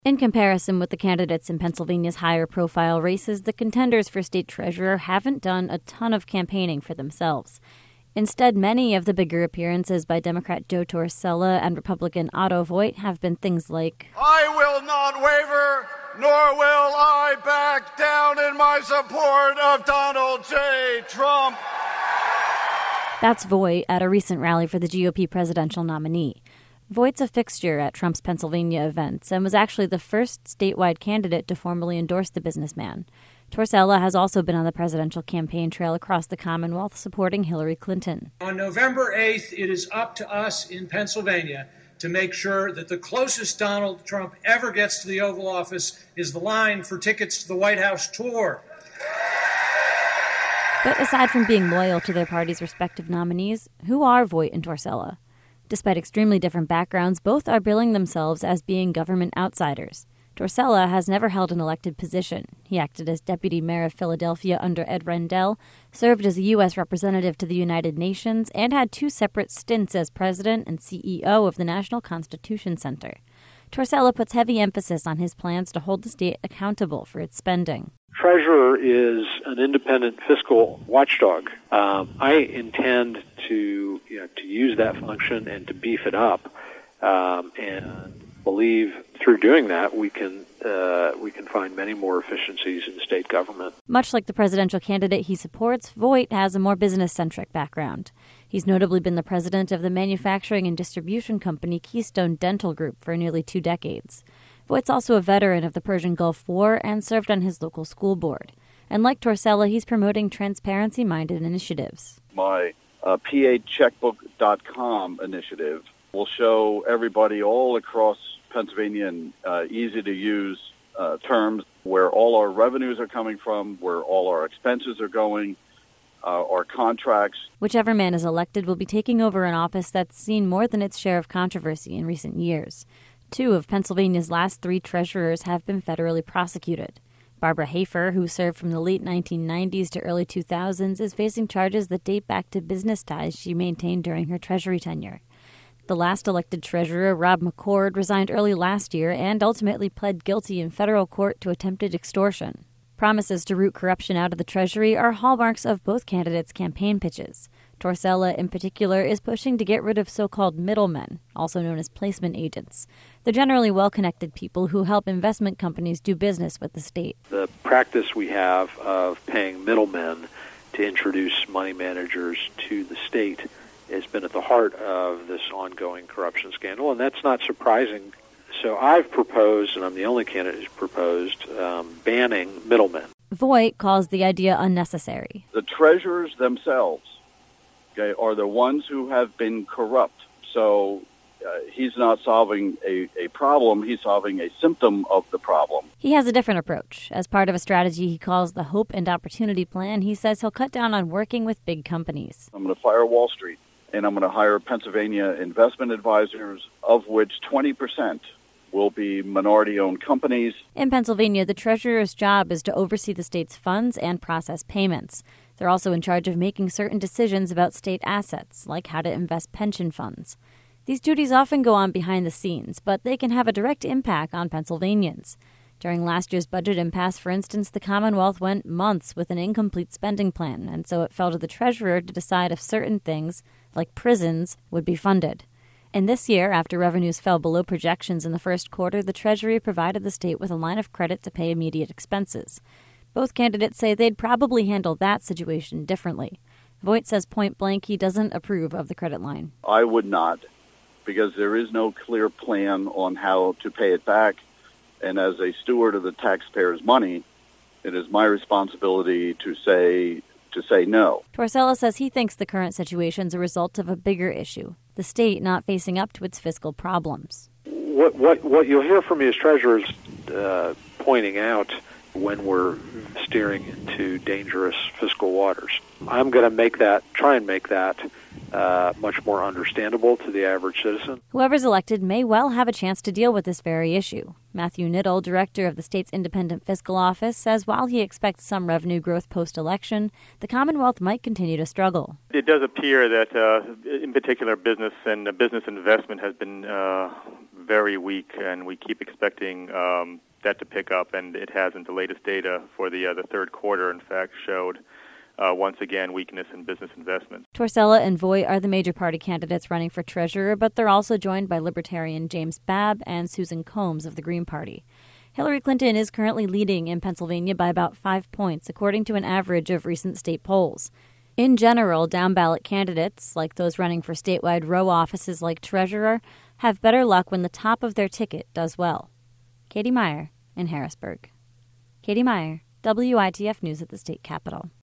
In comparison with the candidates in Pennsylvania's higher-profile races, the contenders for state treasurer haven't done a ton of campaigning for themselves. Instead, many of the bigger appearances by Democrat Joe Torsella and Republican Otto Voigt have been things like, "I will not waver, nor will I back down in my support of Donald J. Trump." That's Voigt at a recent rally for the GOP presidential nominee. Voigt's a fixture at Trump's Pennsylvania events and was actually the first statewide candidate to formally endorse the businessman. Torsella has also been on the presidential campaign trail across the Commonwealth supporting Hillary Clinton. On November 8th, it is up to us in Pennsylvania to make sure that the closest Donald Trump ever gets to the Oval Office is the line for tickets to the White House tour. But aside from being loyal to their party's respective nominees, who are Voigt and Torsella? Despite extremely different backgrounds, both are billing themselves as being government outsiders. Torsella has never held an elected position. He acted as deputy mayor of Philadelphia under Ed Rendell, served as a U.S. representative to the United Nations, and had 2 separate stints as president and CEO of the National Constitution Center. Torsella puts heavy emphasis on his plans to hold the state accountable for its spending. Treasurer is an independent fiscal watchdog. I intend to use that function and to beef it up, and believe through doing that we can find many more efficiencies in state government. Much like the presidential candidate he supports, Voigt has a more business-centric background. He's notably been the president of the manufacturing and distribution company Keystone Dental Group for nearly 2 decades. Voigt's also a veteran of the Persian Gulf War and served on his local school board. And like Torsella, he's promoting transparency-minded initiatives. My PAcheckbook.com initiative will show everybody all across Pennsylvania in easy-to-use terms where all our revenues are coming from, where all our expenses are going, our contracts. Whichever man is elected will be taking over an office that's seen more than its share of controversy in recent years. 2 of Pennsylvania's last 3 treasurers have been federally prosecuted. Barbara Hafer, who served from the late 1990s to early 2000s, is facing charges that date back to business ties she maintained during her Treasury tenure. The last elected treasurer, Rob McCord, resigned early last year and ultimately pled guilty in federal court to attempted extortion. Promises to root corruption out of the Treasury are hallmarks of both candidates' campaign pitches. Torsella, in particular, is pushing to get rid of so-called middlemen, also known as placement agents. They're generally well-connected people who help investment companies do business with the state. The practice we have of paying middlemen to introduce money managers to the state has been at the heart of this ongoing corruption scandal, and that's not surprising. So I've proposed, and I'm the only candidate who's proposed, banning middlemen. Voigt calls the idea unnecessary. The treasurers themselves, are the ones who have been corrupt. So he's not solving a problem, he's solving a symptom of the problem. He has a different approach. As part of a strategy he calls the Hope and Opportunity Plan, he says he'll cut down on working with big companies. I'm going to fire Wall Street, and I'm going to hire Pennsylvania investment advisors, of which 20% will be minority-owned companies. In Pennsylvania, the treasurer's job is to oversee the state's funds and process payments. They're also in charge of making certain decisions about state assets, like how to invest pension funds. These duties often go on behind the scenes, but they can have a direct impact on Pennsylvanians. During last year's budget impasse, for instance, the Commonwealth went months with an incomplete spending plan, and so it fell to the treasurer to decide if certain things, like prisons, would be funded. And this year, after revenues fell below projections in the first quarter, the Treasury provided the state with a line of credit to pay immediate expenses. Both candidates say they'd probably handle that situation differently. Voigt says point blank he doesn't approve of the credit line. I would not, because there is no clear plan on how to pay it back. And as a steward of the taxpayers' money, it is my responsibility to say no. Torsella says he thinks the current situation is a result of a bigger issue, the state not facing up to its fiscal problems. What you'll hear from me as treasurers pointing out when we're steering into dangerous fiscal waters. I'm going to try and make that much more understandable to the average citizen. Whoever's elected may well have a chance to deal with this very issue. Matthew Niddle, director of the state's Independent Fiscal Office, says while he expects some revenue growth post-election, the Commonwealth might continue to struggle. It does appear that, in particular, business investment has been very weak, and we keep expecting that to pick up, and it hasn't. The latest data for the third quarter, in fact, showed once again weakness in business investments. Torsella and Voigt are the major party candidates running for treasurer, but they're also joined by Libertarian James Babb and Susan Combs of the Green Party. Hillary Clinton is currently leading in Pennsylvania by about 5 points, according to an average of recent state polls. In general, down-ballot candidates, like those running for statewide row offices like treasurer, have better luck when the top of their ticket does well. Katie Meyer in Harrisburg. Katie Meyer, WITF News at the State Capitol.